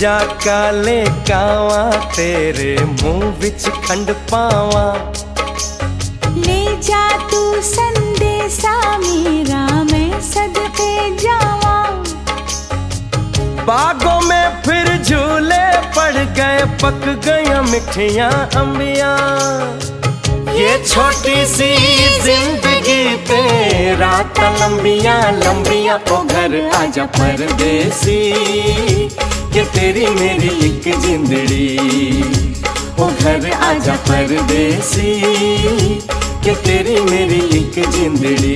जा काले कावा तेरे मुंह विच खंड पावा। ले जा तू संदेशा मेरा मैं सदके जावा। बागों में फिर झूले पड़ गए पक गया मिठियां अंबियां। ये छोटी सी जिंदगी तेरा लंबियां लंबियां। ओ घर आजा परदेसी कि तेरी मेरी एक जिंदड़ी। ओ घर आजा परदेसी कि तेरी मेरी एक जिंदड़ी।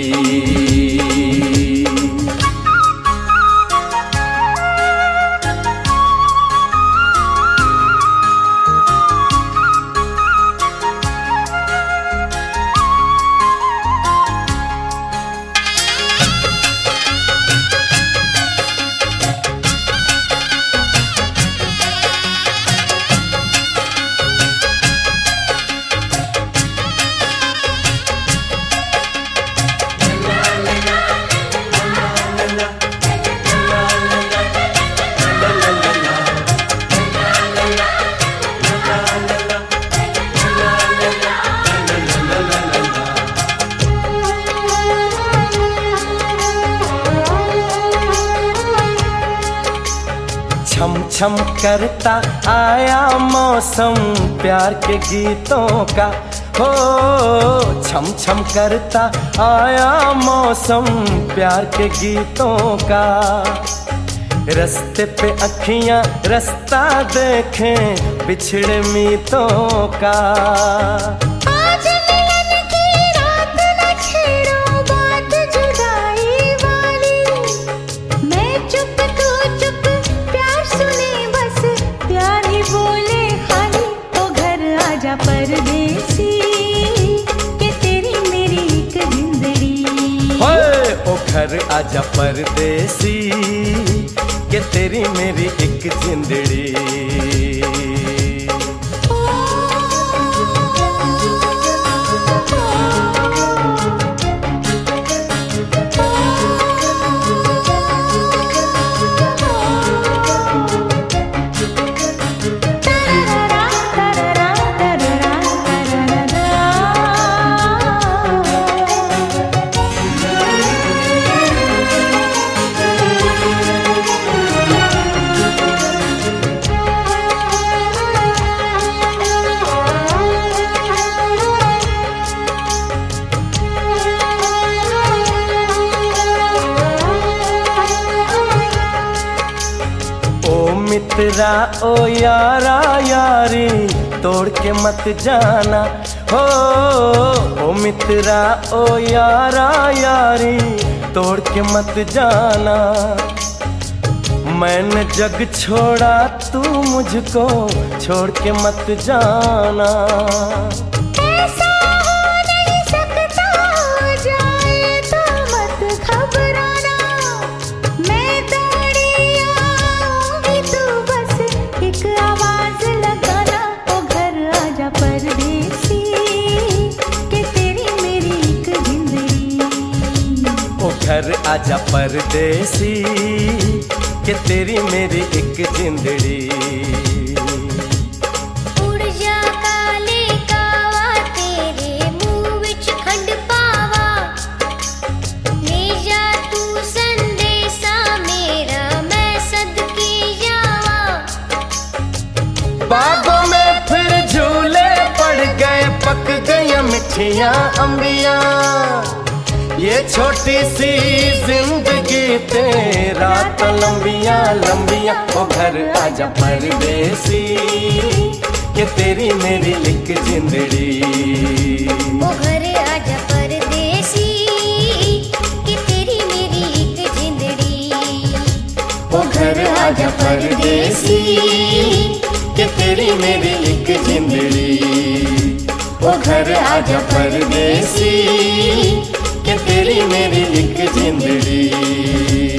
छम छम करता आया मौसम प्यार के गीतों का। हो छम छम करता आया मौसम प्यार के गीतों का। रस्ते पे अखियां रास्ता देखें बिछड़े मीतों का। परदेसी कि तेरी मेरी एक जिंदड़ी। ओ घर आजा परदेसी कि तेरी मेरी एक जिंदड़ी। मित्रा ओ यारा यारी तोड़ के मत जाना। हो ओ मित्रा ओ यारा यारी तोड़ के मत जाना। मैंने जग छोड़ा तू मुझको छोड़ के मत जाना। घर आजा परदेसी कि तेरी मेरी एक जिंदड़ी। उड़ जा काले कावा तेरे मुंह विच खंड पावा। ले जा तू संदेशा मेरा मैं सदके जावा। बागों में फिर झूले पड़ गए पक गया मिठियां अंबियां। ये छोटी सी जिंदगी तेरा लंबियां लंबियां। ओ घर आजा परदेसी कि तेरी मेरी एक जिंदड़ी। ओ घर आजा परदेसी कि तेरी मेरी एक जिंदड़ी। ओ घर आजा परदेसी कि तेरी मेरी एक जिंदड़ी। ओ घर आजा परदेसी कि तेरी मेरी एक जिंदड़ी।